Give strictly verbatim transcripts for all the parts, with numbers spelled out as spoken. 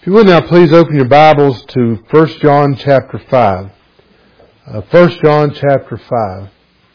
If you would now please open your Bibles to First John chapter five. Uh, First John chapter five.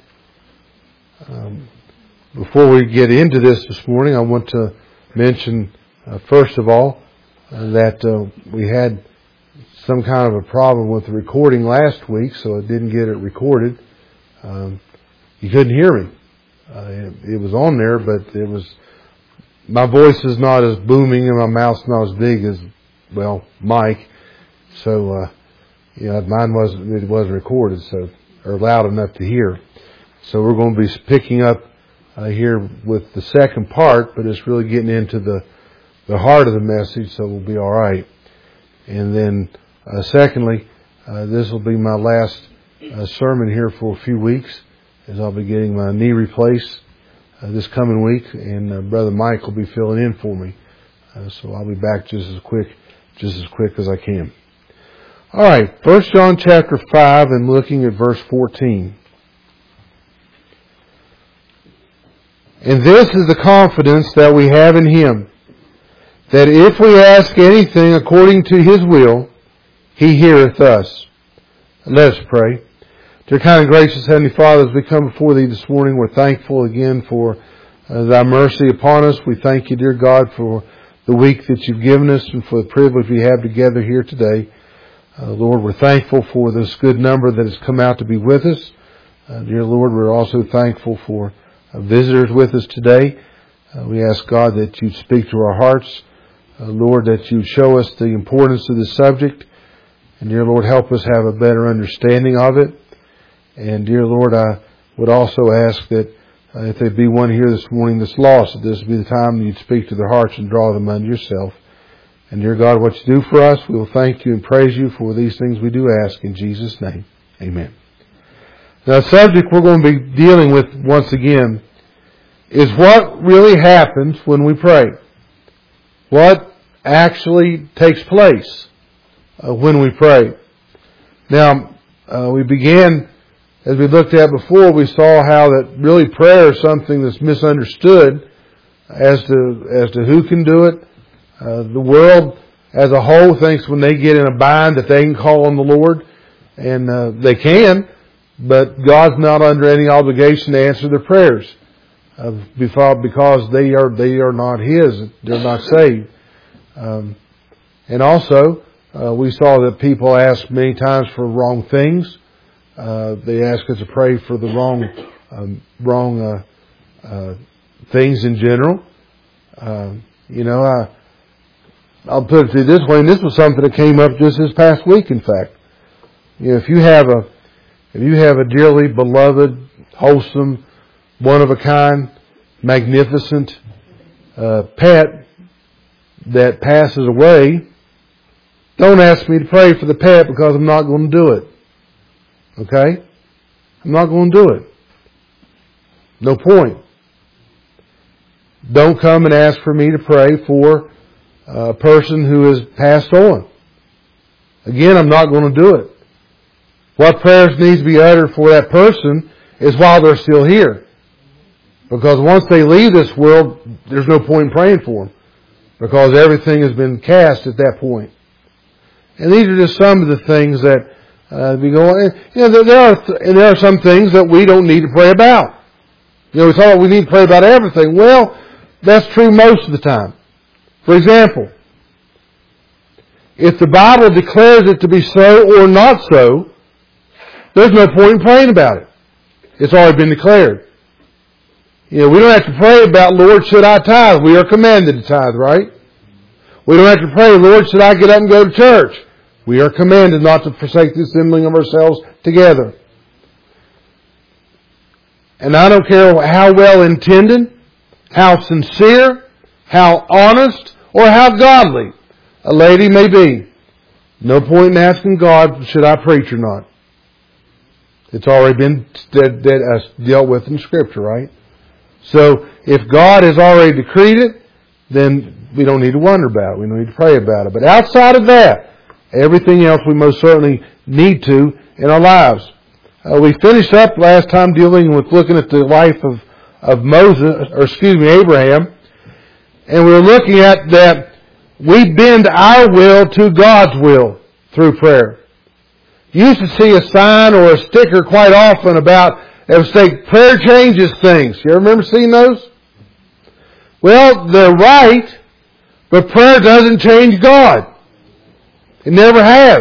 Um, before we get into this this morning, I want to mention, uh, first of all, uh, that uh, we had some kind of a problem with the recording last week, so I didn't get it recorded. Um, you couldn't hear me. Uh, it, it was on there, but it was, my voice is not as booming and my mouth's not as big as, well, Mike. So, uh, you know, mine wasn't, it wasn't recorded, so, or loud enough to hear. So we're going to be picking up uh, here with the second part, but it's really getting into the, the heart of the message, so we'll be alright. And then, uh, secondly, uh, this will be my last uh, sermon here for a few weeks, as I'll be getting my knee replaced uh, this coming week, and uh, Brother Mike will be filling in for me. Uh, so I'll be back just as quick, just as quick as I can. All right, First John chapter five, and looking at verse fourteen. And this is the confidence that we have in Him, that if we ask anything according to His will, He heareth us. Let us pray. Dear kind and gracious Heavenly Father, as we come before Thee this morning, we're thankful again for uh, Thy mercy upon us. We thank You, dear God, for the week that You've given us and for the privilege we have together here today. Uh, Lord, we're thankful for this good number that has come out to be with us. Uh, dear Lord, we're also thankful for uh, visitors with us today. Uh, we ask, God, that You'd speak to our hearts. Uh, Lord, that You'd show us the importance of this subject. And dear Lord, help us have a better understanding of it. And dear Lord, I would also ask that uh, if there be one here this morning that's lost, that this would be the time that You'd speak to their hearts and draw them unto Yourself. And dear God, what You do for us, we will thank You and praise You for these things we do ask in Jesus' name. Amen. Now, the subject we're going to be dealing with once again is what really happens when we pray. What actually takes place uh, when we pray. Now, uh, we began, as we looked at before, we saw how that really prayer is something that's misunderstood as to as to who can do it. Uh, the world as a whole thinks when they get in a bind that they can call on the Lord, and uh, they can, but God's not under any obligation to answer their prayers uh, because they are they are not His. They're not saved. Um, and also, uh, we saw that people ask many times for wrong things. Uh, they ask us to pray for the wrong, um, wrong uh, uh, things in general. Uh, you know, I, I'll put it to you this way, and this was something that came up just this past week. In fact, you know, if you have a, if you have a dearly beloved, wholesome, one of a kind, magnificent uh, pet that passes away, don't ask me to pray for the pet because I'm not going to do it. Okay? I'm not going to do it. No point. Don't come and ask for me to pray for a person who has passed on. Again, I'm not going to do it. What prayers needs to be uttered for that person is while they're still here. Because once they leave this world, there's no point in praying for them. Because everything has been cast at that point. And these are just some of the things that Uh, we go, you know, there are, and there are some things that we don't need to pray about. You know, we thought we need to pray about everything. Well, that's true most of the time. For example, if the Bible declares it to be so or not so, there's no point in praying about it. It's already been declared. You know, we don't have to pray about, Lord, should I tithe? We are commanded to tithe, right? We don't have to pray, Lord, should I get up and go to church? We are commanded not to forsake the assembling of ourselves together. And I don't care how well intended, how sincere, how honest, or how godly a lady may be. No point in asking God, should I preach or not? It's already been dealt with in Scripture, right? So if God has already decreed it, then we don't need to wonder about it. We don't need to pray about it. But outside of that, everything else we most certainly need to in our lives. Uh, we finished up last time dealing with looking at the life of, of Moses, or excuse me, Abraham. And we were looking at that we bend our will to God's will through prayer. You used to see a sign or a sticker quite often about, it would say, prayer changes things. You ever remember seeing those? Well, they're right, but prayer doesn't change God. It never has.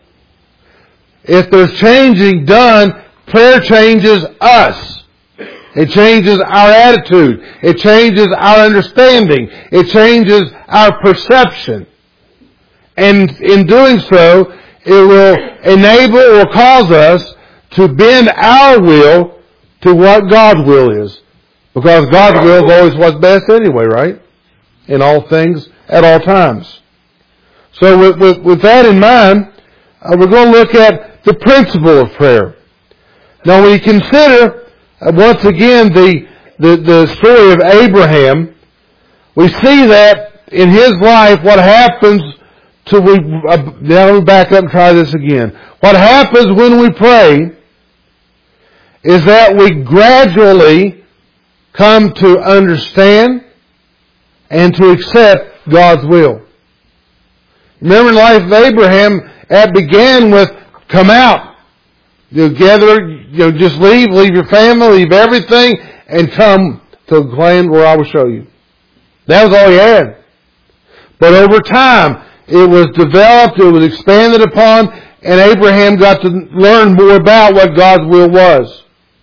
If there's changing done, prayer changes us. It changes our attitude. It changes our understanding. It changes our perception. And in doing so, it will enable or cause us to bend our will to what God's will is. Because God's will is always what's best anyway, right? In all things, at all times. So with, with, with that in mind, uh, we're going to look at the principle of prayer. Now when you consider, uh, once again, the, the, the story of Abraham, we see that in his life what happens to we, uh, now let me back up and try this again. What happens when we pray is that we gradually come to understand and to accept God's will. Remember in the life of Abraham, that began with, come out. You know, gather, you know, just leave, leave your family, leave everything, and come to the land where I will show you. That was all he had. But over time, it was developed, it was expanded upon, and Abraham got to learn more about what God's will was.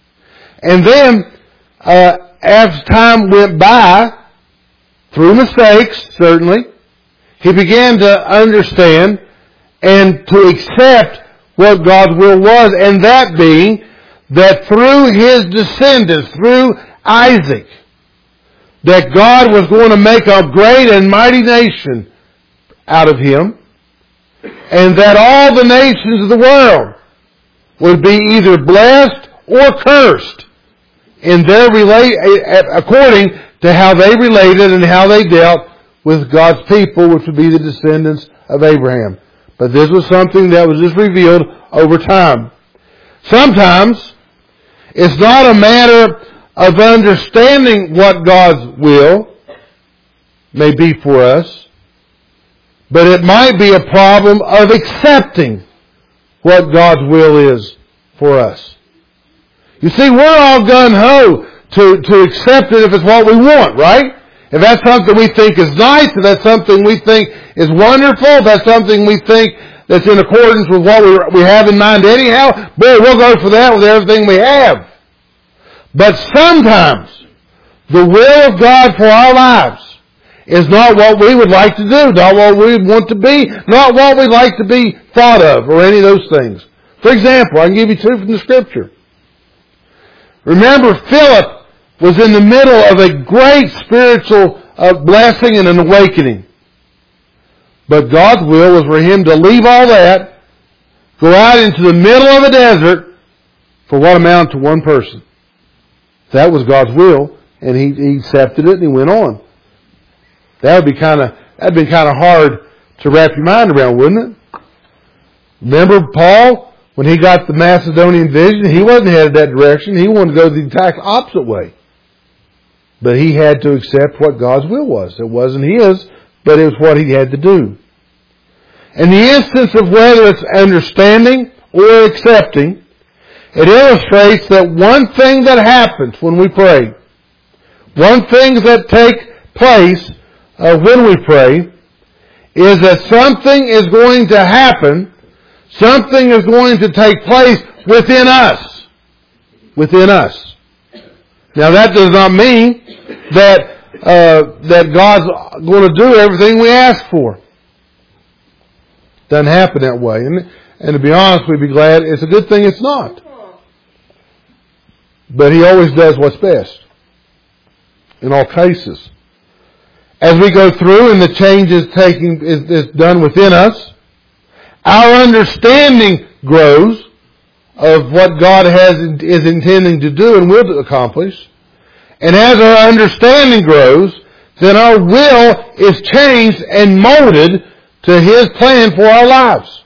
And then, uh, as time went by, through mistakes, certainly, he began to understand and to accept what God's will was, and that being that through his descendants, through Isaac, that God was going to make a great and mighty nation out of him, and that all the nations of the world would be either blessed or cursed in their relate, according to how they related and how they dealt with God's people, which would be the descendants of Abraham. But this was something that was just revealed over time. Sometimes it's not a matter of understanding what God's will may be for us, but it might be a problem of accepting what God's will is for us. You see, we're all gung-ho to, to accept it if it's what we want, right? If that's something we think is nice, if that's something we think is wonderful, if that's something we think that's in accordance with what we, we have in mind anyhow, boy, we'll go for that with everything we have. But sometimes, the will of God for our lives is not what we would like to do, not what we would want to be, not what we'd like to be thought of, or any of those things. For example, I can give you two from the Scripture. Remember, Philip was in the middle of a great spiritual uh, blessing and an awakening. But God's will was for him to leave all that, go out into the middle of a desert for what amounted to one person. That was God's will, and he, he accepted it and he went on. That would be kind of that'd be kind of hard to wrap your mind around, wouldn't it? Remember Paul, when he got the Macedonian vision, he wasn't headed that direction. He wanted to go the exact opposite way. But he had to accept what God's will was. It wasn't his, but it was what he had to do. In the instance of whether it's understanding or accepting, it illustrates that one thing that happens when we pray, one thing that takes place uh, when we pray, is that something is going to happen, something is going to take place within us. Within us. Now that does not mean that uh, that God's going to do everything we ask for. Doesn't happen that way. And, and to be honest, we'd be glad. It's a good thing it's not. But He always does what's best. In all cases. As we go through and the change is taking is, is done within us, our understanding grows of what God has is intending to do and will accomplish. And as our understanding grows, then our will is changed and molded to His plan for our lives.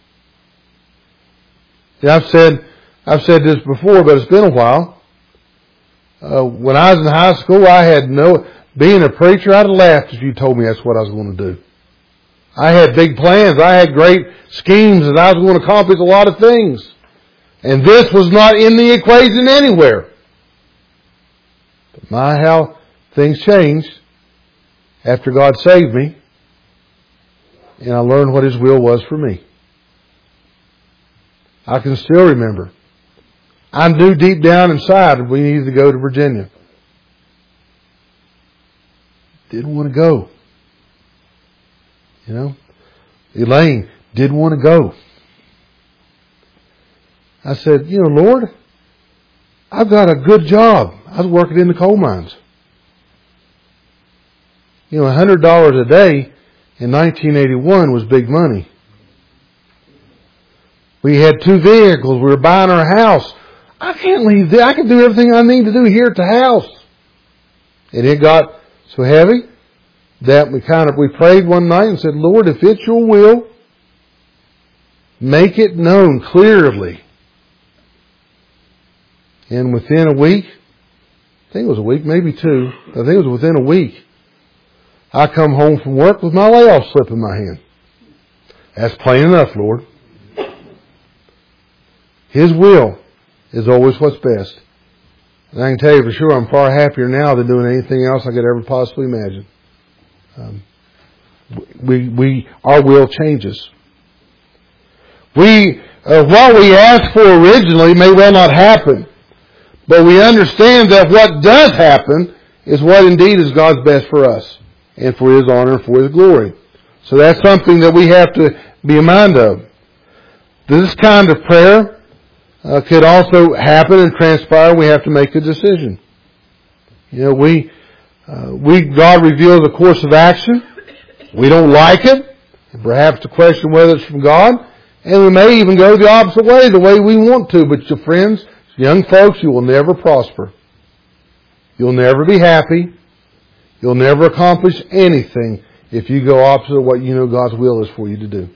And I've said, I've said this before, but it's been a while. Uh, when I was in high school, I had no, being a preacher, I'd have laughed if you told me that's what I was going to do. I had big plans. I had great schemes and I was going to accomplish a lot of things. And this was not in the equation anywhere. But my, how things changed after God saved me. And I learned what His will was for me. I can still remember. I knew deep down inside we needed to go to Virginia. Didn't want to go. You know, Elaine didn't want to go. I said, you know, Lord, I've got a good job. I was working in the coal mines. You know, one hundred dollars a day in nineteen eighty-one was big money. We had two vehicles. We were buying our house. I can't leave there. I can do everything I need to do here at the house. And it got so heavy that we kind of, we prayed one night and said, Lord, if it's your will, make it known clearly. And within a week, I think it was a week, maybe two, I think it was within a week, I come home from work with my layoff slip in my hand. That's plain enough, Lord. His will is always what's best. And I can tell you for sure I'm far happier now than doing anything else I could ever possibly imagine. Um, we, we, our will changes. We, uh, what we asked for originally may well not happen. But we understand that what does happen is what indeed is God's best for us and for His honor and for His glory. So that's something that we have to be in mind of. This kind of prayer uh, could also happen and transpire. We have to make a decision. You know, we, uh, we, God reveals a course of action. We don't like it. And perhaps to question whether it's from God. And we may even go the opposite way, the way we want to. But your friends, young folks, you will never prosper. You'll never be happy. You'll never accomplish anything if you go opposite of what you know God's will is for you to do.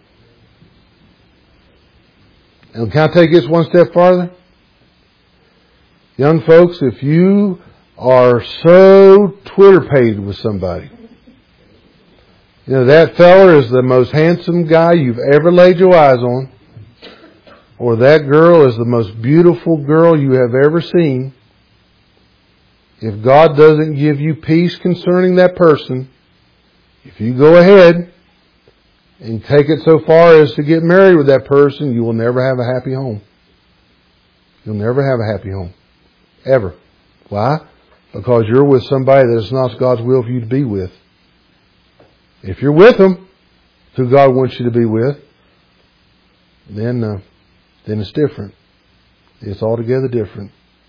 And can I take this one step farther? Young folks, if you are so Twitter-pated with somebody, you know, that fella is the most handsome guy you've ever laid your eyes on, or that girl is the most beautiful girl you have ever seen, if God doesn't give you peace concerning that person, if you go ahead and take it so far as to get married with that person, you will never have a happy home. You'll never have a happy home. Ever. Why? Because you're with somebody that is not God's will for you to be with. If you're with them, who God wants you to be with, then uh, then it's different. It's altogether different.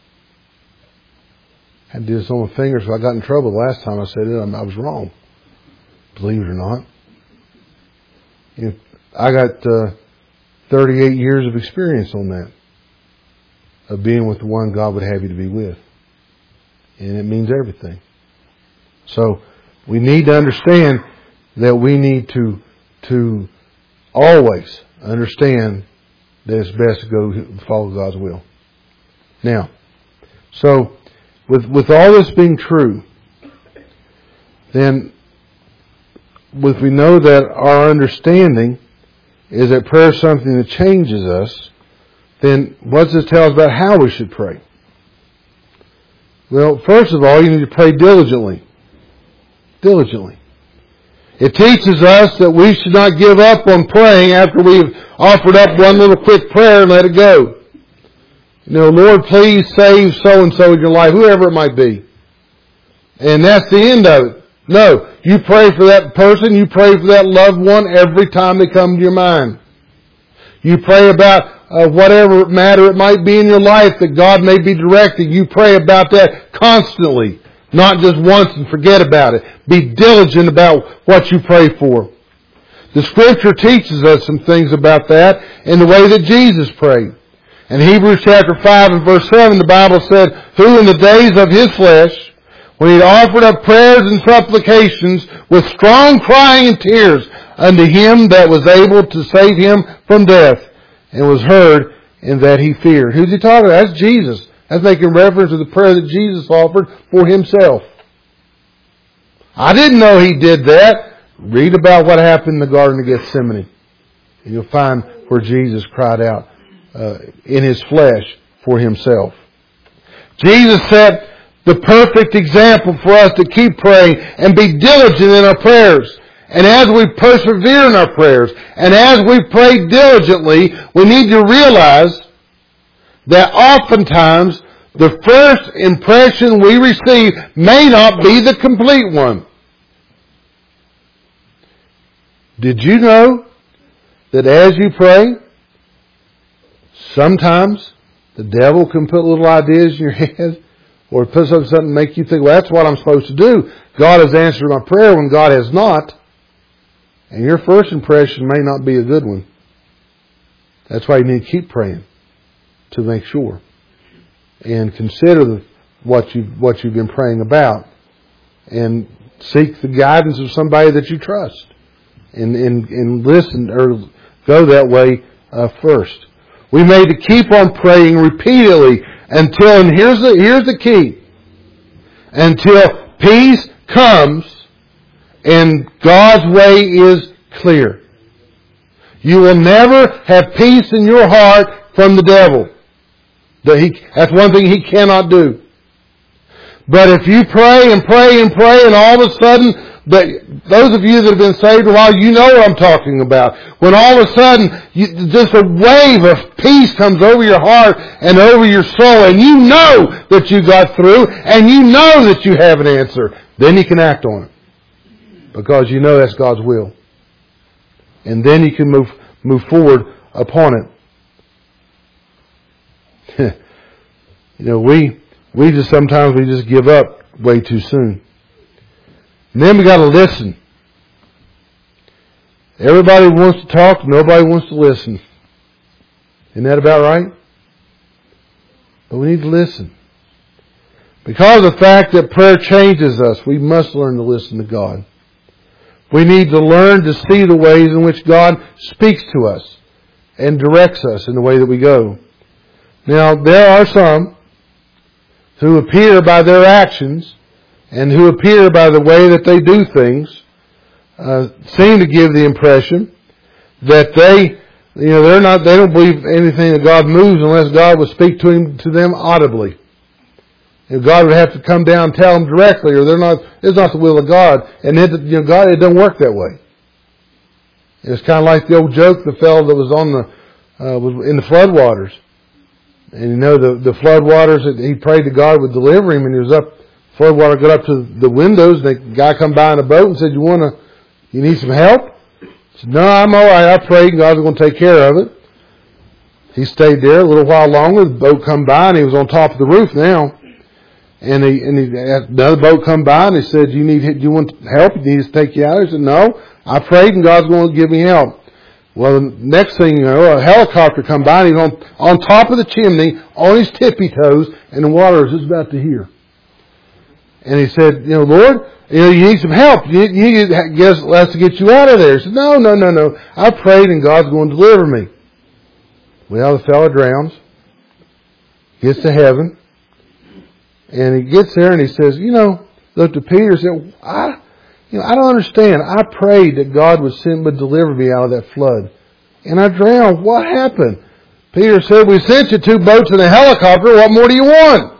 I had to do this on my fingers, so I got in trouble the last time I said it. I was wrong. Believe it or not. You know, I got uh, thirty-eight years of experience on that. Of being with the one God would have you to be with. And it means everything. So, we need to understand that we need to, to always understand that it's best to go follow God's will. Now, so, with, with all this being true, then, if we know that our understanding is that prayer is something that changes us, then what does this tell us about how we should pray? Well, first of all, you need to pray diligently. Diligently. It teaches us that we should not give up on praying after we've offered up one little quick prayer and let it go. You know, Lord, please save so-and-so in your life, whoever it might be. And that's the end of it. No, you pray for that person, you pray for that loved one every time they come to your mind. You pray about uh, whatever matter it might be in your life that God may be directing. You pray about that constantly. Not just once and forget about it. Be diligent about what you pray for. The Scripture teaches us some things about that in the way that Jesus prayed. In Hebrews chapter five and verse seven, the Bible said, who in the days of His flesh, when He had offered up prayers and supplications with strong crying and tears unto Him that was able to save him from death, and was heard in that he feared. Who's He talking about? That's Jesus. That's making reference to the prayer that Jesus offered for Himself. I didn't know He did that. Read about what happened in the Garden of Gethsemane. And you'll find where Jesus cried out uh, in His flesh for Himself. Jesus set the perfect example for us to keep praying and be diligent in our prayers. And as we persevere in our prayers, and as we pray diligently, we need to realize that oftentimes the first impression we receive may not be the complete one. Did you know that as you pray, sometimes the devil can put little ideas in your head or put something to make you think, well, that's what I'm supposed to do. God has answered my prayer when God has not. And your first impression may not be a good one. That's why you need to keep praying to make sure. And consider the, what, you, what you've been praying about. And seek the guidance of somebody that you trust. And, and, and listen or go that way uh, first. We may to keep on praying repeatedly until, and here's the, here's the key, until peace comes and God's way is clear. You will never have peace in your heart from the devil. That he, that's one thing he cannot do. But if you pray and pray and pray and all of a sudden, but those of you that have been saved a while, you know what I'm talking about. When all of a sudden, you, just a wave of peace comes over your heart and over your soul, and you know that you got through, and you know that you have an answer, then you can act on it. Because you know that's God's will. And then you can move move forward upon it. You know, we we just sometimes we just give up way too soon. And then we got to listen. Everybody wants to talk, nobody wants to listen. Isn't that about right? But we need to listen. Because of the fact that prayer changes us, we must learn to listen to God. We need to learn to see the ways in which God speaks to us and directs us in the way that we go. Now, there are some who appear by their actions and who appear by the way that they do things, uh, seem to give the impression that they, you know, they're not, they don't believe anything that God moves unless God will speak to him, to them audibly. You know, God would have to come down and tell them directly, or they're not, it's not the will of God. And it, you know, God, it doesn't work that way. It's kind of like the old joke, the fellow that was on the, uh, was in the floodwaters. And you know, the, the floodwaters, he prayed to God would deliver him, and he was up, floodwater got up to the windows, and the guy come by in a boat and said, you want to, you need some help? He said, no, I'm alright, I prayed, and God's going to take care of it. He stayed there a little while longer, the boat come by, and he was on top of the roof now. And he, and he, another boat come by and he said, "You need, do you want help? You need us to take you out?" He said, "No, I prayed and God's going to give me help." Well, the next thing you know, a helicopter come by and he's on, on top of the chimney, on his tippy toes, and the water is just about to here. And he said, "You know, Lord, you know, you need some help. You, you need to get us to get you out of there." He said, "No, no, no, no. I prayed and God's going to deliver me." Well, the fellow drowns, gets to heaven. And he gets there and he says, you know, looked at Peter and said, I, you know, I don't understand. I prayed that God would send, would deliver me out of that flood. And I drowned. What happened? Peter said, we sent you two boats and a helicopter. What more do you want?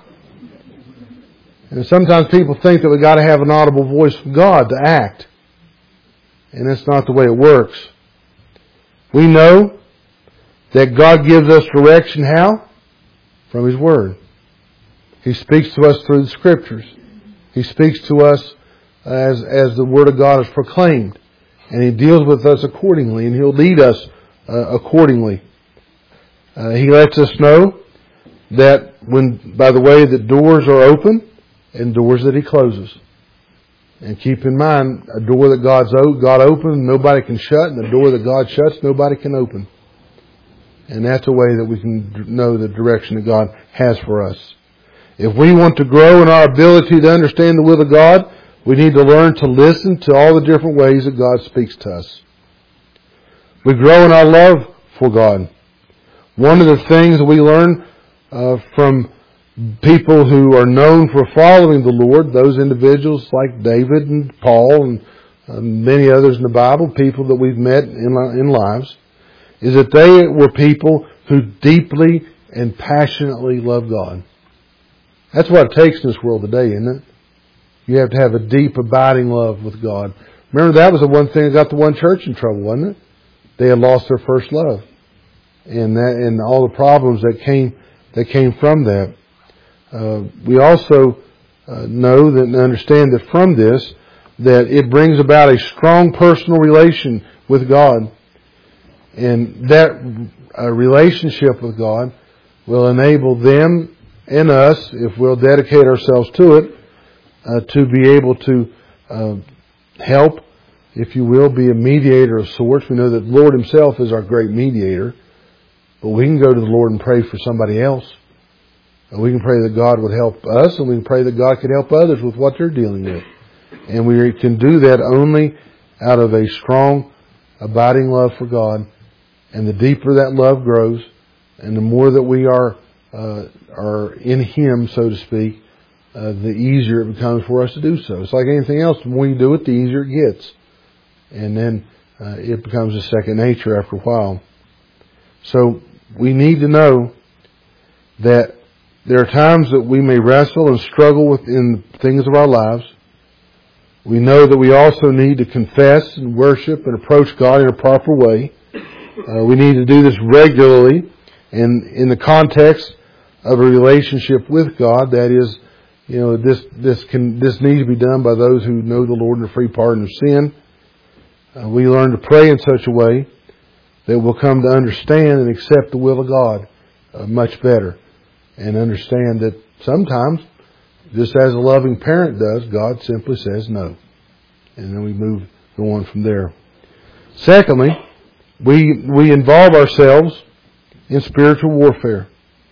And sometimes people think that we got to have an audible voice from God to act. And that's not the way it works. We know that God gives us direction how? From His Word. He speaks to us through the Scriptures. He speaks to us as, as the Word of God is proclaimed. And He deals with us accordingly. And He'll lead us uh, accordingly. Uh, he lets us know that when, by the way, that doors are open and doors that He closes. And keep in mind, a door that God's God opens, nobody can shut. And a door that God shuts, nobody can open. And that's a way that we can know the direction that God has for us. If we want to grow in our ability to understand the will of God, we need to learn to listen to all the different ways that God speaks to us. We grow in our love for God. One of the things that we learn uh, from people who are known for following the Lord, those individuals like David and Paul and uh, many others in the Bible, people that we've met in, in lives, is that they were people who deeply and passionately love God. That's what it takes in this world today, isn't it? You have to have a deep, abiding love with God. Remember, that was the one thing that got the one church in trouble, wasn't it? They had lost their first love. And that, and all the problems that came, that came from that. Uh, we also uh, know that and understand that from this, that it brings about a strong personal relation with God. And that uh, relationship with God will enable them and us, if we'll dedicate ourselves to it, uh, to be able to uh, help, if you will, be a mediator of sorts. We know that the Lord Himself is our great mediator. But we can go to the Lord and pray for somebody else. And we can pray that God would help us, and we can pray that God can help others with what they're dealing with. And we can do that only out of a strong, abiding love for God. And the deeper that love grows, and the more that we are uh, are in Him, so to speak, uh, the easier it becomes for us to do so. It's like anything else. The more you do it, the easier it gets. And then uh, it becomes a second nature after a while. So we need to know that there are times that we may wrestle and struggle within the things of our lives. We know that we also need to confess and worship and approach God in a proper way. Uh, we need to do this regularly and in the context of a relationship with God. That is, you know, this this can this needs to be done by those who know the Lord and the free pardon of sin. Uh, we learn to pray in such a way that we'll come to understand and accept the will of God uh, much better, and understand that sometimes, just as a loving parent does, God simply says no, and then we move go on from there. Secondly, we we involve ourselves in spiritual warfare.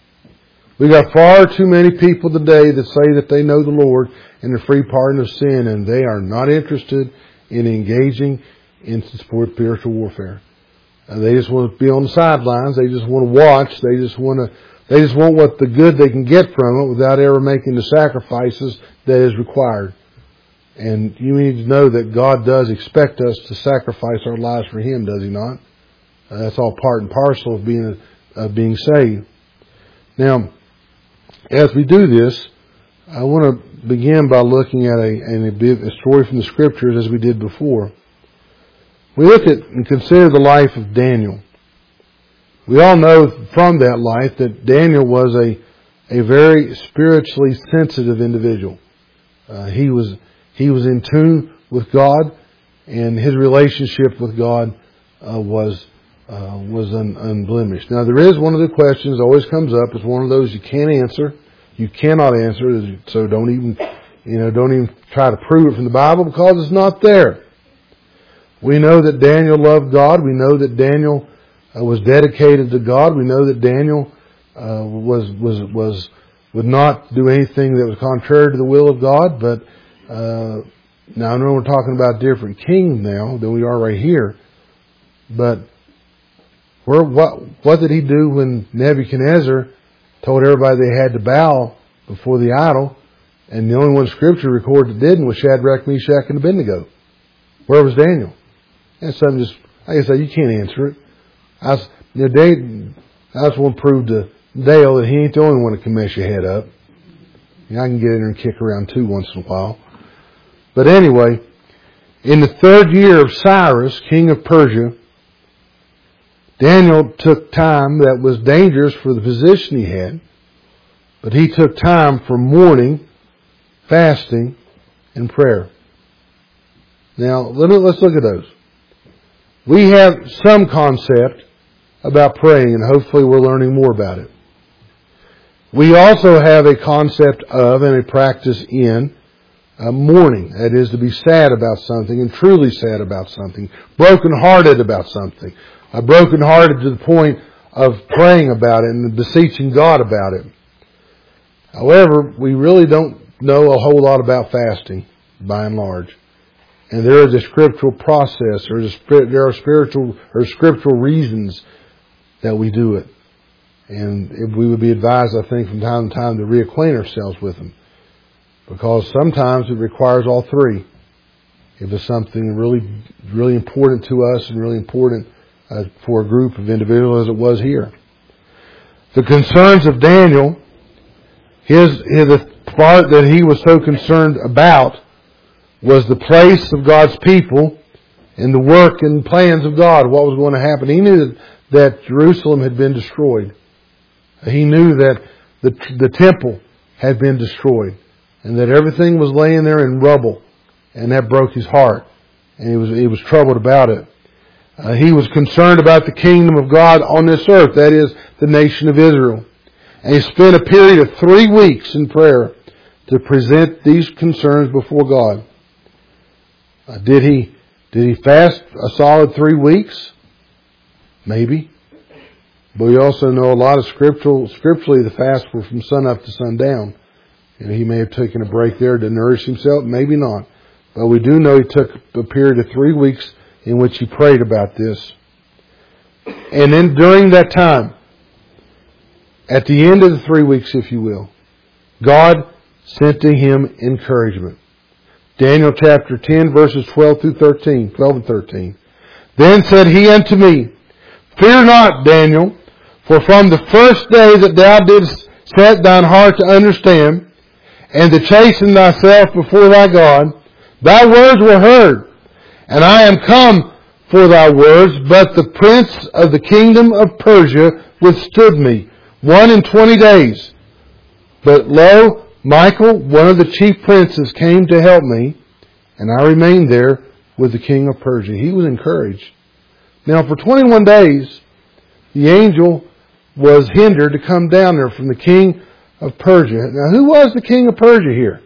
We got far too many people today that say that they know the Lord and the free pardon of sin, and they are not interested in engaging in spiritual warfare. Uh, they just want to be on the sidelines. They just want to watch. They just want to. They just want what the good they can get from it without ever making the sacrifices that is required. And you need to know that God does expect us to sacrifice our lives for Him, does He not? Uh, that's all part and parcel of being of being saved. Now, as we do this, I want to begin by looking at a, a, a story from the Scriptures as we did before. We look at and consider the life of Daniel. We all know from that life that Daniel was a, a very spiritually sensitive individual. Uh, he was he was in tune with God, and his relationship with God uh, was uh, was un, unblemished. Now, there is one of the questions that always comes up. It's one of those you can't answer, you cannot answer. So don't even you know don't even try to prove it from the Bible, because it's not there. We know that Daniel loved God. We know that Daniel uh, was dedicated to God. We know that Daniel uh, was was was would not do anything that was contrary to the will of God. But uh, now I know we're talking about different kings now than we are right here. But where what what did he do when Nebuchadnezzar told everybody they had to bow before the idol, and the only one Scripture recorded that didn't was Shadrach, Meshach, and Abednego? Where was Daniel? And something just, like I say, you can't answer it. I was, you know, Dave, I just want to prove to Dale that he ain't the only one that can mess your head up. You know, I can get in there and kick around too once in a while. But anyway, in the third year of Cyrus, king of Persia, Daniel took time that was dangerous for the position he had, but he took time for mourning, fasting, and prayer. Now, let's look at those. We have some concept about praying, and hopefully we're learning more about it. We also have a concept of and a practice in uh, mourning. That is, to be sad about something and truly sad about something, broken-hearted about something, uh, broken-hearted to the point of praying about it and beseeching God about it. However, we really don't know a whole lot about fasting, by and large. And there is a scriptural process, or there are spiritual or scriptural reasons that we do it. And we would be advised, I think, from time to time to reacquaint ourselves with them. Because sometimes it requires all three. It It was something really, really important to us and really important uh, for a group of individuals as it was here. The concerns of Daniel, his, his the part that he was so concerned about was the place of God's people and the work and plans of God, what was going to happen. He knew that, that Jerusalem had been destroyed. He knew that the, the temple had been destroyed and that everything was laying there in rubble, and that broke his heart, and he was, he was troubled about it. Uh, he was concerned about the kingdom of God on this earth, that is, the nation of Israel. And he spent a period of three weeks in prayer to present these concerns before God. Uh, did he did he fast a solid three weeks? Maybe. But we also know a lot of scriptural, scripturally the fasts were from sun up to sundown. And he may have taken a break there to nourish himself, maybe not. But we do know he took a period of three weeks in which he prayed about this. And then during that time, at the end of the three weeks, if you will, God sent to him encouragement. Daniel chapter ten, verses twelve through thirteen, twelve and thirteen. Then said he unto me, Fear not, Daniel, for from the first day that thou didst set thine heart to understand, and to chasten thyself before thy God, thy words were heard, and I am come for thy words, but the prince of the kingdom of Persia withstood me one and twenty days. But lo, Michael, one of the chief princes, came to help me, and I remained there with the king of Persia. He was encouraged. Now, for twenty-one days, the angel was hindered to come down there from the king of Persia. Now, who was the king of Persia here?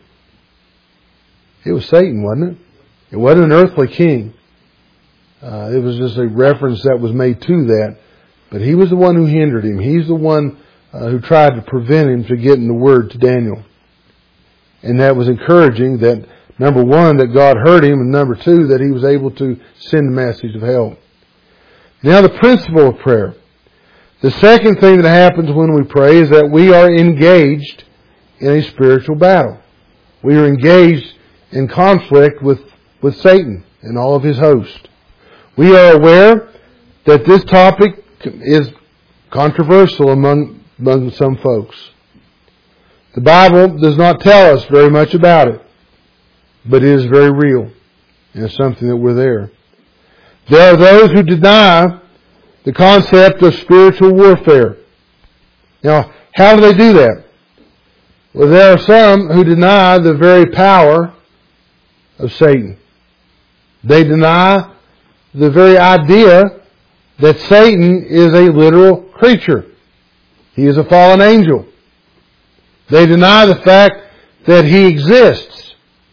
It was Satan, wasn't it? It wasn't an earthly king. Uh, it was just a reference that was made to that. But he was the one who hindered him. He's the one uh, who tried to prevent him from getting the word to Daniel. And that was encouraging that, number one, that God heard him, and number two, that he was able to send a message of help. Now, the principle of prayer. The second thing that happens when we pray is that we are engaged in a spiritual battle. We are engaged in conflict with, with Satan and all of his hosts. We are aware that this topic is controversial among, among some folks. The Bible does not tell us very much about it, but it is very real, and it's something that we're there. There are those who deny the concept of spiritual warfare. Now, how do they do that? Well, there are some who deny the very power of Satan. They deny the very idea that Satan is a literal creature. He is a fallen angel. They deny the fact that he exists.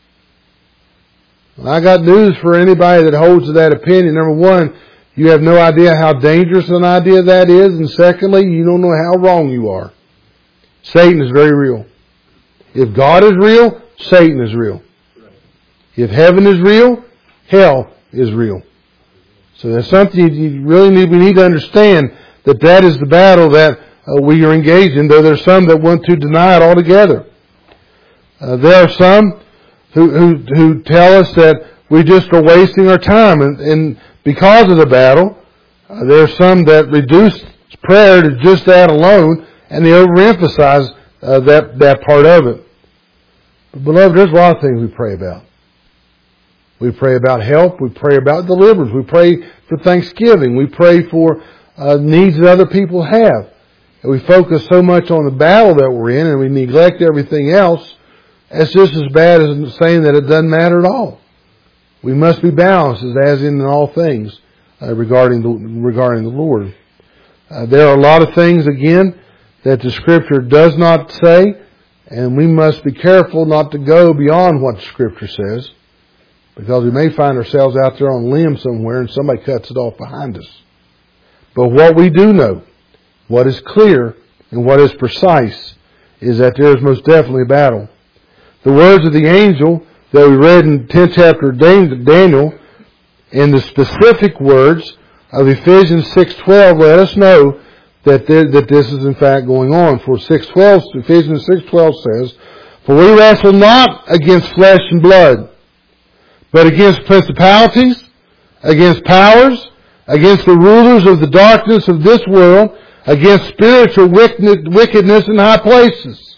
Well, I got news for anybody that holds to that opinion. Number one, you have no idea how dangerous an idea that is. And secondly, you don't know how wrong you are. Satan is very real. If God is real, Satan is real. If heaven is real, hell is real. So that's something you really need, we need to understand, that that is the battle that uh, we are engaged in, though there's some that want to deny it altogether. Uh, there are some who, who, who tell us that we just are wasting our time, and, and because of the battle, uh, there are some that reduce prayer to just that alone, and they overemphasize uh, that, that part of it. But beloved, there's a lot of things we pray about. We pray about help. We pray about deliverance. We pray for thanksgiving. We pray for uh, needs that other people have. And we focus so much on the battle that we're in, and we neglect everything else. That's just as bad as saying that it doesn't matter at all. We must be balanced, as in all things, uh, regarding the, regarding the Lord. Uh, there are a lot of things, again, that the Scripture does not say, and we must be careful not to go beyond what the Scripture says, because we may find ourselves out there on a limb somewhere and somebody cuts it off behind us. But what we do know, what is clear and what is precise, is that there is most definitely a battle. The words of the angel that we read in the tenth chapter of Daniel, and the specific words of Ephesians six twelve let us know that there, that this is in fact going on. For six twelve, Ephesians six twelve says, For we wrestle not against flesh and blood, but against principalities, against powers, against the rulers of the darkness of this world, against spiritual wickedness in high places.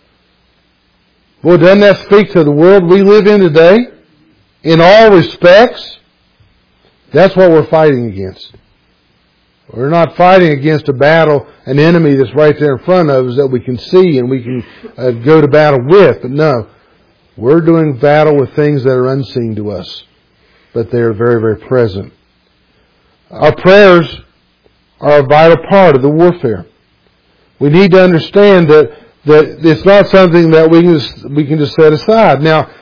Boy, doesn't that speak to the world we live in today? In all respects, that's what we're fighting against. We're not fighting against a battle, an enemy that's right there in front of us that we can see and we can uh, go to battle with. But no, we're doing battle with things that are unseen to us, but they are very, very present. Our prayers are a vital part of the warfare. We need to understand that, that it's not something that we can just, we can just set aside. Now,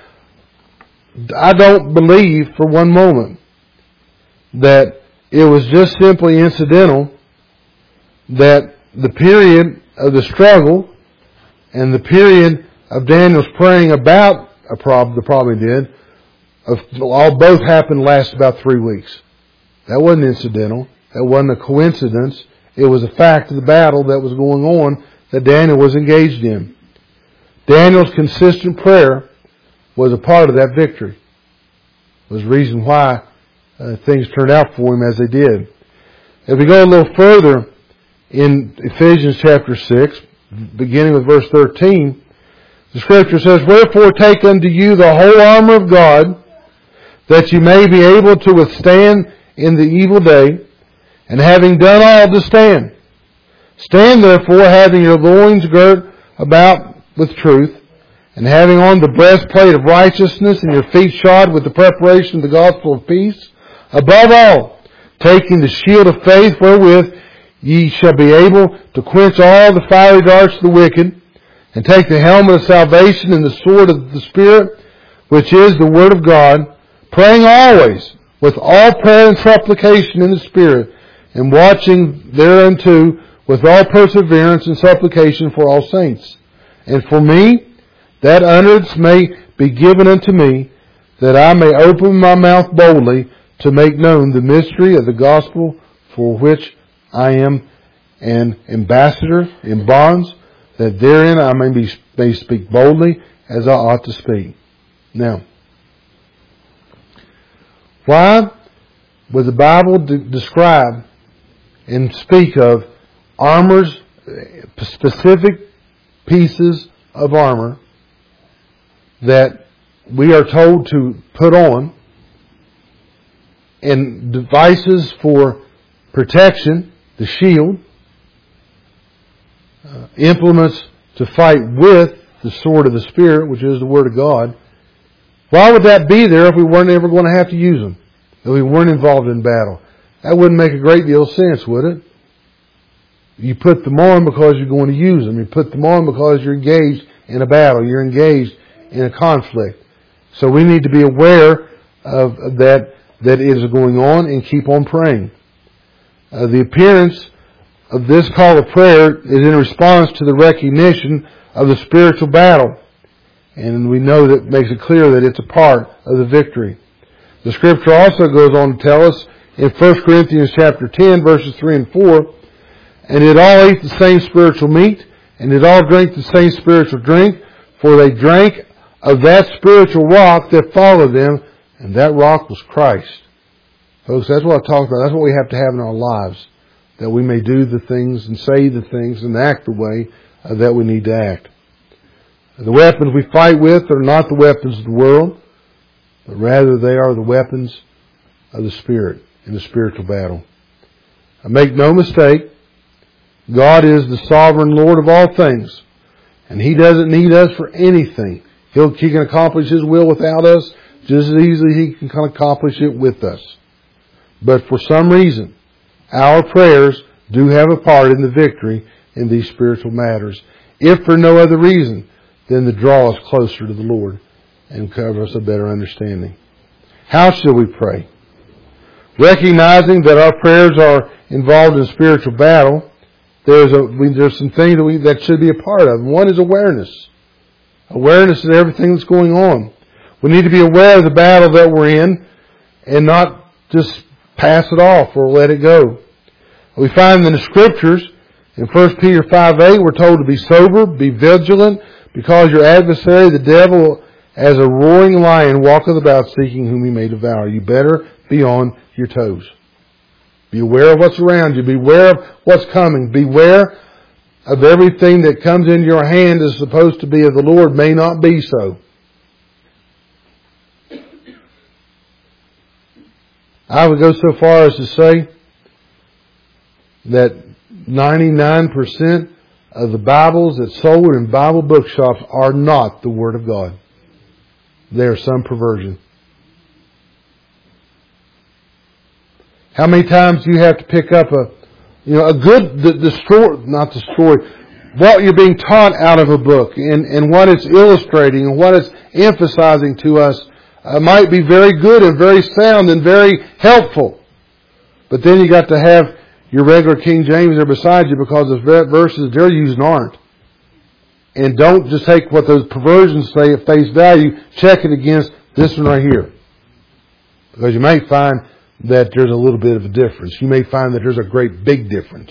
I don't believe for one moment that it was just simply incidental that the period of the struggle and the period of Daniel's praying about a problem, the problem he did, of, all both happened last about three weeks. That wasn't incidental. That wasn't a coincidence. It was a fact of the battle that was going on that Daniel was engaged in. Daniel's consistent prayer was a part of that victory. It was the reason why uh, things turned out for him as they did. If we go a little further in Ephesians chapter six, beginning with verse thirteen, the Scripture says, "Wherefore take unto you the whole armor of God, that you may be able to withstand in the evil day, and having done all to stand. Stand therefore, having your loins girt about with truth, and having on the breastplate of righteousness, and your feet shod with the preparation of the gospel of peace. Above all, taking the shield of faith, wherewith ye shall be able to quench all the fiery darts of the wicked, and take the helmet of salvation and the sword of the Spirit, which is the Word of God, praying always with all prayer and supplication in the Spirit, and watching thereunto with all perseverance and supplication for all saints. And for me, that utterance may be given unto me, that I may open my mouth boldly to make known the mystery of the gospel, for which I am an ambassador in bonds, that therein I may, be, may speak boldly as I ought to speak." Now, why would the Bible de- describe and speak of armors, specific pieces of armor that we are told to put on, and devices for protection, the shield, uh, implements to fight with the sword of the Spirit, which is the Word of God? Why would that be there if we weren't ever going to have to use them? If we weren't involved in battle? That wouldn't make a great deal of sense, would it? You put them on because you're going to use them. You put them on because you're engaged in a battle. You're engaged in a conflict. So we need to be aware of that, that is going on, and keep on praying. Uh, the appearance of this call of prayer is in response to the recognition of the spiritual battle. And we know that makes it clear that it's a part of the victory. The Scripture also goes on to tell us in First Corinthians chapter ten, verses three and four, "And it all ate the same spiritual meat, and it all drank the same spiritual drink, for they drank of that spiritual rock that followed them, and that rock was Christ." Folks, that's what I talked about. That's what we have to have in our lives, that we may do the things and say the things and act the way uh, that we need to act. The weapons we fight with are not the weapons of the world, but rather they are the weapons of the Spirit in the spiritual battle. And make no mistake, God is the sovereign Lord of all things, and He doesn't need us for anything. He'll, he can accomplish His will without us just as easily He can accomplish it with us. But for some reason, our prayers do have a part in the victory in these spiritual matters. If for no other reason than to draw us closer to the Lord and cover us a better understanding. How should we pray? Recognizing that our prayers are involved in spiritual battle, there's a, we, there's some things that, we, that should be a part of. One is awareness. Awareness of everything that's going on. We need to be aware of the battle that we're in and not just pass it off or let it go. We find in the Scriptures, in First Peter five eight, we're told to be sober, be vigilant, because your adversary, the devil, as a roaring lion walketh about seeking whom he may devour. You better be on your toes. Be aware of what's around you. Beware of what's coming. Beware of everything that comes into your hand is supposed to be of the Lord may not be so. I would go so far as to say that ninety-nine percent of the Bibles that sold in Bible bookshops are not the Word of God. They are some perversion. How many times do you have to pick up a, you know, a good, the, the story, not the story, what you're being taught out of a book and, and what it's illustrating and what it's emphasizing to us uh, might be very good and very sound and very helpful. But then you got to have your regular King James there beside you because the verses they're using aren't. And don't just take what those perversions say at face value, check it against this one right here. Because you may find that there's a little bit of a difference. You may find that there's a great big difference.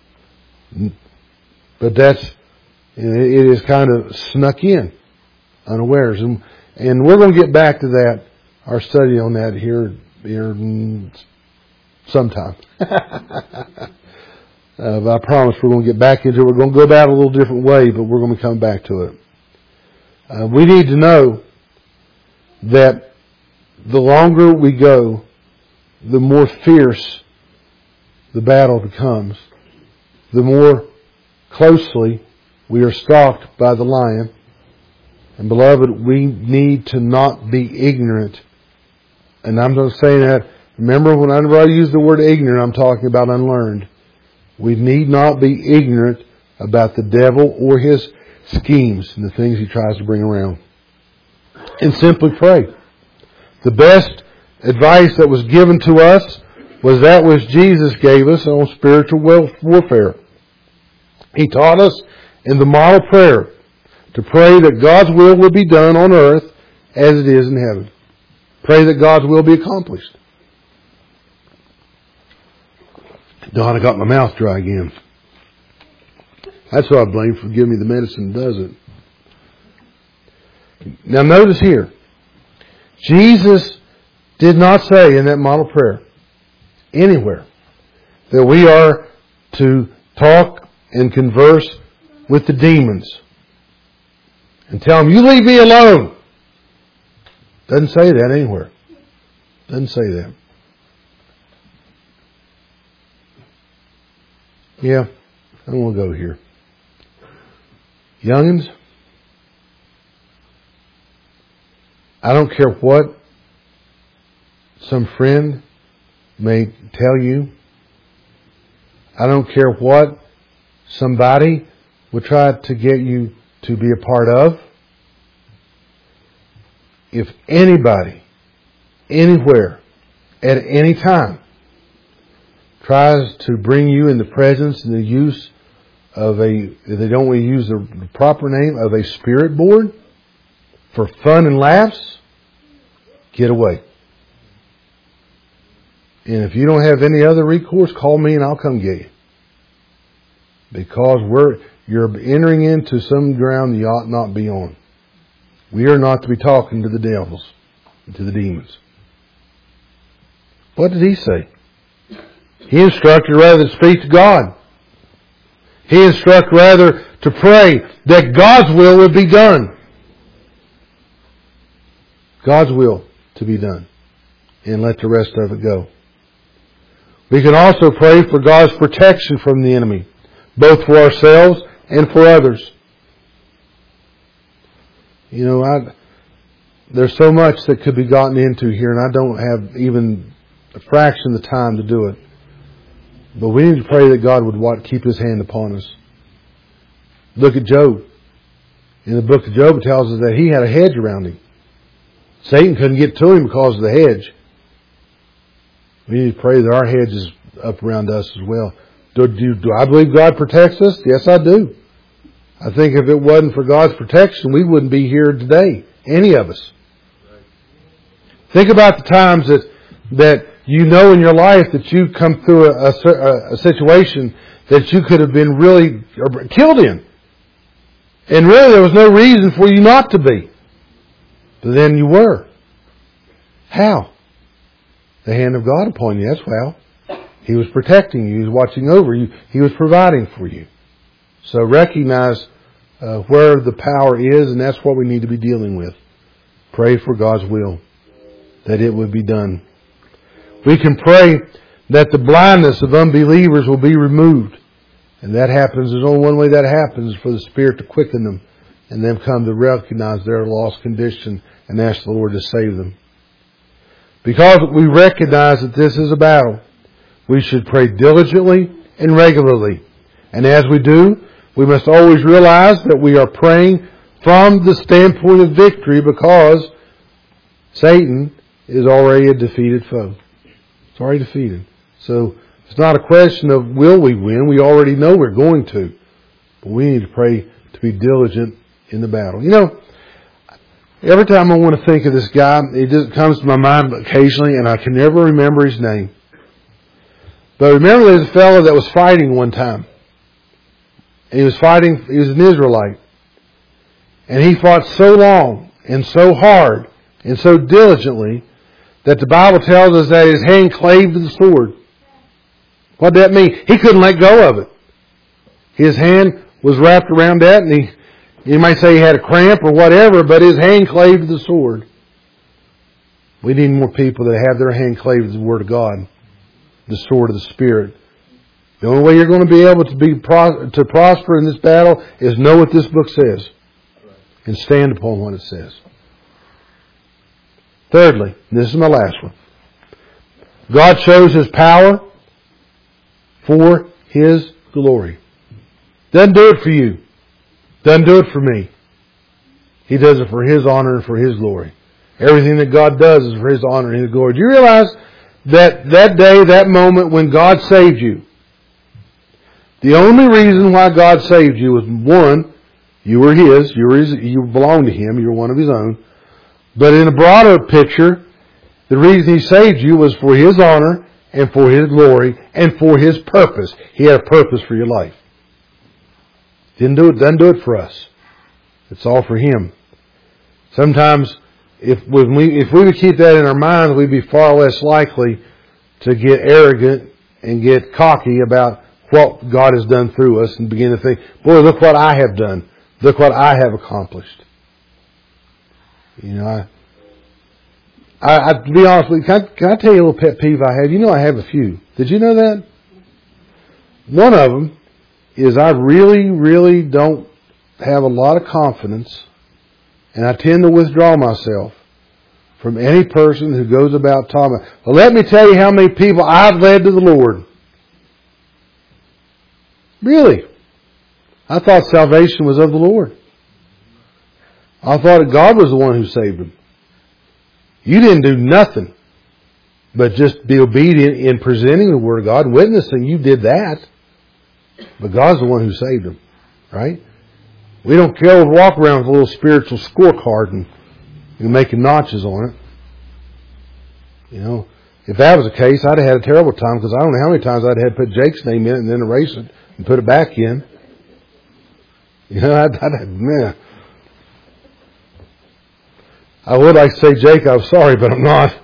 But that's, it is kind of snuck in unawares. And, and we're going to get back to that, our study on that here, here sometime. uh, but I promise we're going to get back into it. We're going to go about it a little different way, but we're going to come back to it. Uh, we need to know that the longer we go, the more fierce the battle becomes. The more closely we are stalked by the lion. And beloved, we need to not be ignorant. And I'm not saying that, remember whenever I use the word ignorant, I'm talking about unlearned. We need not be ignorant about the devil or his schemes and the things he tries to bring around. And simply pray. The best advice that was given to us was that which Jesus gave us on spiritual warfare. He taught us in the model prayer to pray that God's will will be done on earth as it is in heaven. Pray that God's will be accomplished. Don, I got my mouth dry again. That's what I blame. Forgive me, the medicine does it. Now notice here, Jesus did not say in that model prayer anywhere that we are to talk and converse with the demons and tell them, you leave me alone. Doesn't say that anywhere. Doesn't say that. Yeah, I don't want to go here. Youngins, I don't care what some friend may tell you. I don't care what somebody will try to get you to be a part of. If anybody, anywhere, at any time, tries to bring you in the presence and the use of a, they don't want to use the proper name, of a spirit board for fun and laughs, get away. And if you don't have any other recourse, call me and I'll come get you. Because we're, you're entering into some ground you ought not be on. We are not to be talking to the devils and to the demons. What did he say? He instructed rather to speak to God. He instructed rather to pray that God's will would be done. God's will to be done. And let the rest of it go. We can also pray for God's protection from the enemy, both for ourselves and for others. You know, I, there's so much that could be gotten into here, and I don't have even a fraction of the time to do it. But we need to pray that God would keep His hand upon us. Look at Job. In the book of Job, it tells us that he had a hedge around him. Satan couldn't get to him because of the hedge. We need to pray that our hedge is up around us as well. Do, do, do I believe God protects us? Yes, I do. I think if it wasn't for God's protection, we wouldn't be here today. Any of us. Think about the times that that you know in your life that you come through a, a, a situation that you could have been really killed in. And really there was no reason for you not to be. But then you were. How? The hand of God upon you. That's how. He was protecting you. He was watching over you. He was providing for you. So recognize uh, where the power is, and that's what we need to be dealing with. Pray for God's will, that it would be done. We can pray that the blindness of unbelievers will be removed. And that happens, there's only one way that happens, for the Spirit to quicken them and them come to recognize their lost condition and ask the Lord to save them. Because we recognize that this is a battle, we should pray diligently and regularly. And as we do, we must always realize that we are praying from the standpoint of victory, because Satan is already a defeated foe. It's already defeated. So it's not a question of will we win. We already know we're going to. But we need to pray to be diligent in the battle. You know, every time I want to think of this guy, it just comes to my mind occasionally, and I can never remember his name. But remember, there's a fellow that was fighting one time. And he was fighting, he was an Israelite. And he fought so long and so hard and so diligently that the Bible tells us that his hand clave to the sword. What did that mean? He couldn't let go of it. His hand was wrapped around that, and he, you might say he had a cramp or whatever, but his hand clave to the sword. We need more people that have their hand clave to the Word of God, the sword of the Spirit. The only way you're going to be able to be pro- to prosper in this battle is know what this book says and stand upon what it says. Thirdly, and this is my last one, God shows His power for His glory. Doesn't do it for you. Doesn't do it for me. He does it for His honor and for His glory. Everything that God does is for His honor and His glory. Do you realize that that day, that moment when God saved you, the only reason why God saved you was, one, you were His, you were His, you belonged to Him, you were one of His own. But in a broader picture, the reason He saved you was for His honor and for His glory and for His purpose. He had a purpose for your life. Didn't do it, doesn't do it for us. It's all for Him. Sometimes, if when we if we would keep that in our minds, we'd be far less likely to get arrogant and get cocky about what God has done through us and begin to think, boy, look what I have done. Look what I have accomplished. You know, I, I, I to be honest with you, can I, can I tell you a little pet peeve I have? You know I have a few. Did you know that? One of them is I really, really don't have a lot of confidence, and I tend to withdraw myself from any person who goes about talking. Well, let me tell you how many people I've led to the Lord. Really? I thought salvation was of the Lord. I thought that God was the one who saved them. You didn't do nothing but just be obedient in presenting the Word of God, witnessing. You did that. But God's the one who saved them. Right? We don't care to walk around with a little spiritual scorecard and, and making notches on it. You know, if that was the case, I'd have had a terrible time, because I don't know how many times I'd have to put Jake's name in it and then erase it and put it back in. You know, I'd, I'd have, man. I would like to say, Jake, I'm sorry, but I'm not.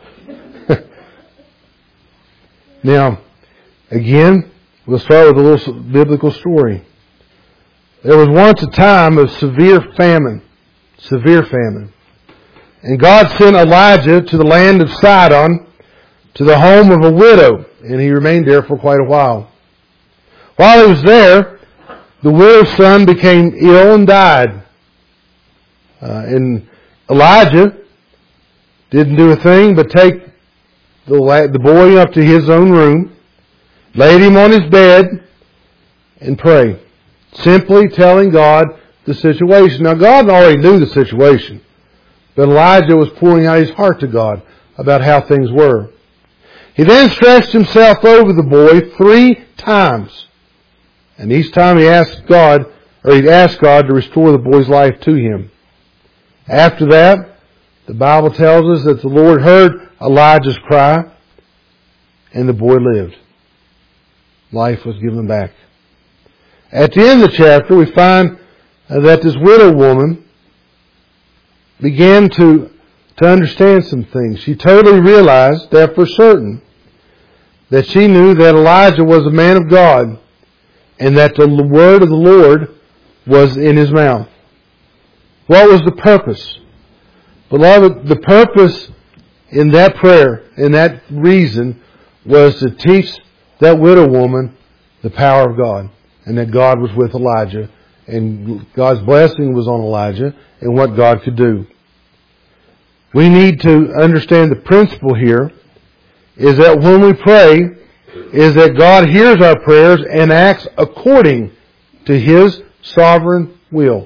Now, again, we'll start with a little biblical story. There was once a time of severe famine. Severe famine. And God sent Elijah to the land of Sidon, to the home of a widow. And he remained there for quite a while. While he was there, the widow's son became ill and died. Uh, and Elijah didn't do a thing but take the, lad, the boy up to his own room, laid him on his bed, and prayed. Simply telling God the situation. Now, God already knew the situation, but Elijah was pouring out his heart to God about how things were. He then stretched himself over the boy three times. And each time he asked God, or he asked God to restore the boy's life to him. After that, the Bible tells us that the Lord heard Elijah's cry, and the boy lived. Life was given back. At the end of the chapter, we find that this widow woman began to to understand some things. She totally realized that for certain that she knew that Elijah was a man of God and that the word of the Lord was in his mouth. What was the purpose? Beloved, the purpose in that prayer, in that reason, was to teach that widow woman the power of God and that God was with Elijah and God's blessing was on Elijah and what God could do. We need to understand the principle here is that when we pray, is that God hears our prayers and acts according to His sovereign will.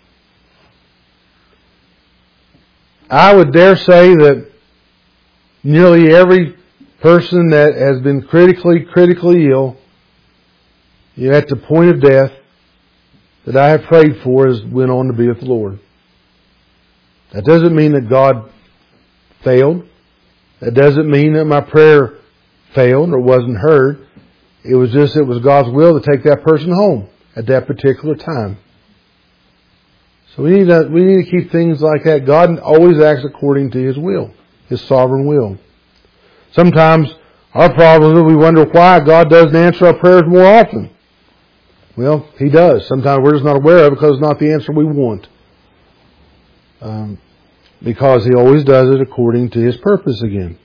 I would dare say that nearly every person that has been critically, critically ill, you know, at the point of death, that I have prayed for has went on to be with the Lord. That doesn't mean that God failed. That doesn't mean that my prayer failed or wasn't heard. It was just, it was God's will to take that person home at that particular time. So we need to, we need to keep things like that. God always acts according to His will, His sovereign will. Sometimes our problem is we wonder why God doesn't answer our prayers more often. Well, He does. Sometimes we're just not aware of it because it's not the answer we want. Um, because He always does it according to His purpose again.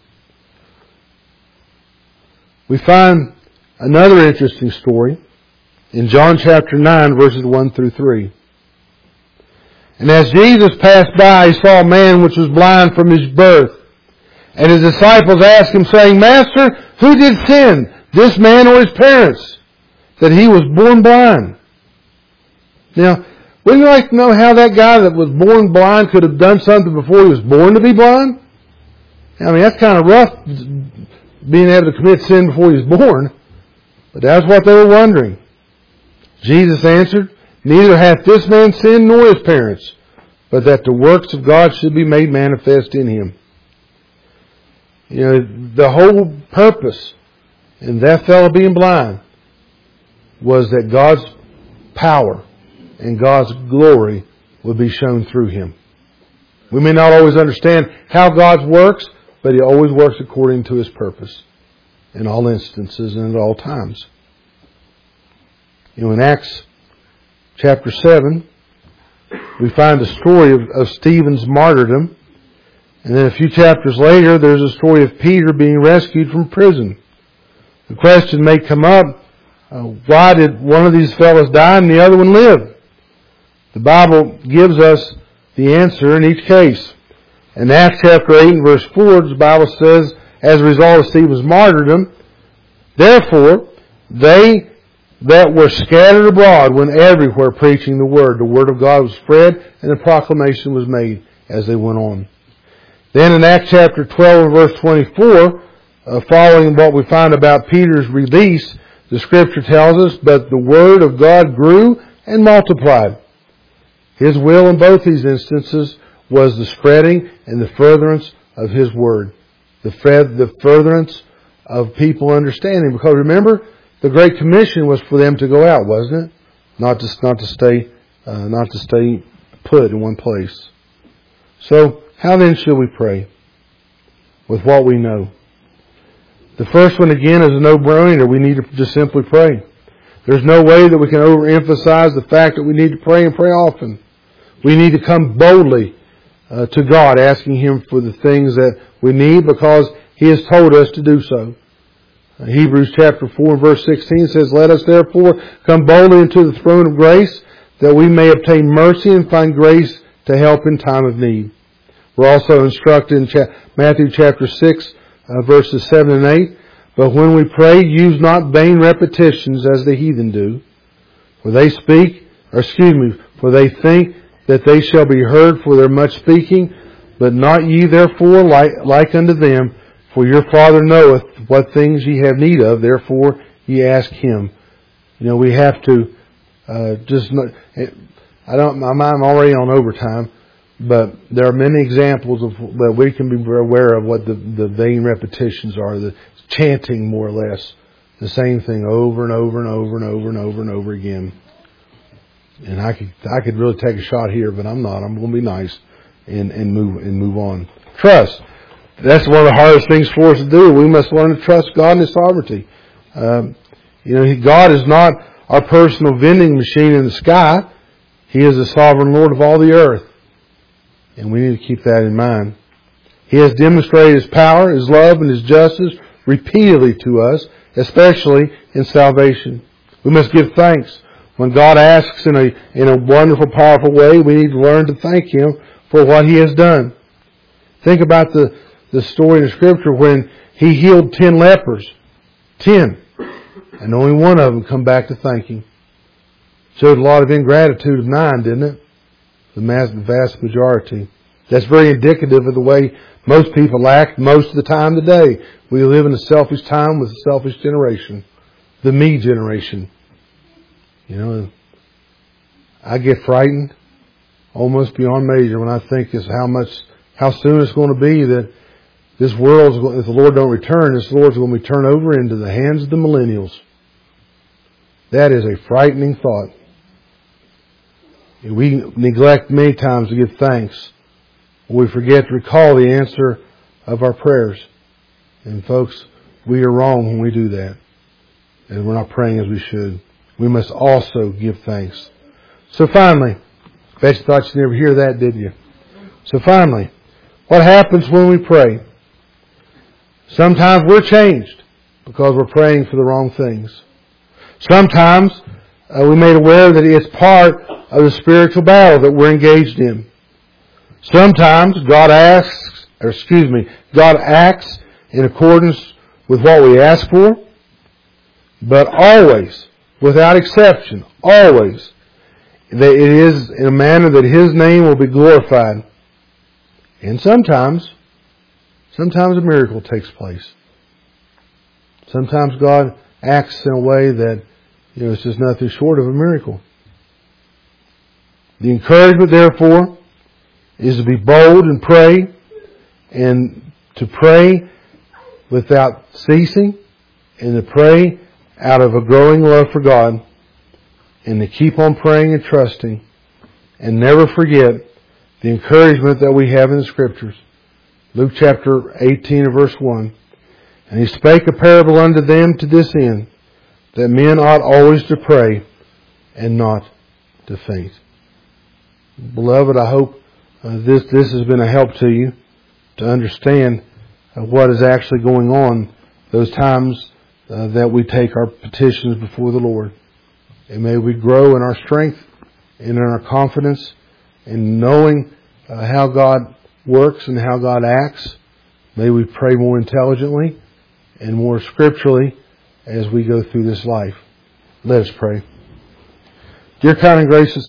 We find another interesting story in John chapter nine, verses one through three. And as Jesus passed by, He saw a man which was blind from his birth. And His disciples asked Him, saying, Master, who did sin, this man or his parents, that he was born blind? Now, wouldn't you like to know how that guy that was born blind could have done something before he was born to be blind? I mean, that's kind of rough, being able to commit sin before he was born. But that's what they were wondering. Jesus answered, Neither hath this man sinned nor his parents, but that the works of God should be made manifest in him. You know, the whole purpose in that fellow being blind was that God's power and God's glory would be shown through him. We may not always understand how God works, but He always works according to His purpose in all instances and at all times. You know, in Acts chapter seven, we find the story of, of Stephen's martyrdom. And then a few chapters later, there's a story of Peter being rescued from prison. The question may come up, uh, why did one of these fellows die and the other one live? The Bible gives us the answer in each case. In Acts chapter eight and verse four, the Bible says, as a result of Stephen's martyrdom, therefore, they that were scattered abroad went everywhere preaching the word. The word of God was spread and the proclamation was made as they went on. Then in Acts chapter twelve and verse twenty-four, uh, following what we find about Peter's release, the Scripture tells us, but the word of God grew and multiplied. His will in both these instances was the spreading and the furtherance of His word. The, the furtherance of people understanding. Because remember, the Great Commission was for them to go out, wasn't it? Not to, not to stay, uh, not to stay put in one place. So, how then should we pray? With what we know. The first one again is a no-brainer. We need to just simply pray. There's no way that we can overemphasize the fact that we need to pray and pray often. We need to come boldly uh, to God, asking Him for the things that we need because He has told us to do so. Uh, Hebrews chapter four and verse sixteen says, Let us therefore come boldly into the throne of grace, that we may obtain mercy and find grace to help in time of need. We're also instructed in cha- Matthew chapter six, uh, verses seven and eight, But when we pray, use not vain repetitions as the heathen do, for they speak, or excuse me, for they think that they shall be heard for their much speaking, but not ye therefore like, like unto them, for your Father knoweth what things ye have need of, therefore ye ask Him. You know, we have to uh, just, I don't, I'm already on overtime, but there are many examples of that we can be aware of what the, the vain repetitions are, the chanting more or less, the same thing over and over and over and over and over and over again. And I could I could really take a shot here, but I'm not. I'm going to be nice and and move and move on. Trust. That's one of the hardest things for us to do. We must learn to trust God and His sovereignty. Um, you know, God is not our personal vending machine in the sky. He is the sovereign Lord of all the earth. And we need to keep that in mind. He has demonstrated His power, His love, and His justice repeatedly to us, especially in salvation. We must give thanks. When God asks in a, in a wonderful, powerful way, we need to learn to thank Him for what He has done. Think about the, the story in the Scripture when He healed ten lepers. Ten. And only one of them come back to thank Him. Showed a lot of ingratitude of nine, didn't it? The vast majority. That's very indicative of the way most people act most of the time today. We live in a selfish time with a selfish generation. The me generation. You know, I get frightened almost beyond measure when I think is how much, how soon it's going to be that this world, if the Lord don't return, this Lord's going to be turned over into the hands of the millennials. That is a frightening thought. We neglect many times to give thanks. We forget to recall the answer of our prayers. And folks, we are wrong when we do that. And we're not praying as we should. We must also give thanks. So finally, bet you thought you never hear that, didn't you? So finally, what happens when we pray? Sometimes we're changed because we're praying for the wrong things. Sometimes uh, we're made aware that it's part of the spiritual battle that we're engaged in. Sometimes God asks, or excuse me, God acts in accordance with what we ask for, but always, without exception, always, that it is in a manner that His name will be glorified. And sometimes, sometimes a miracle takes place. Sometimes God acts in a way that, you know, it's just nothing short of a miracle. The encouragement, therefore, is to be bold and pray, and to pray without ceasing, and to pray out of a growing love for God, and to keep on praying and trusting, and never forget the encouragement that we have in the Scriptures. Luke chapter eighteen and verse one. And He spake a parable unto them to this end, that men ought always to pray, and not to faint. Beloved, I hope uh, this this has been a help to you to understand uh, what is actually going on those times uh, that we take our petitions before the Lord. And may we grow in our strength and in our confidence in knowing uh, how God works and how God acts. May we pray more intelligently and more scripturally as we go through this life. Let us pray. Dear kind and gracious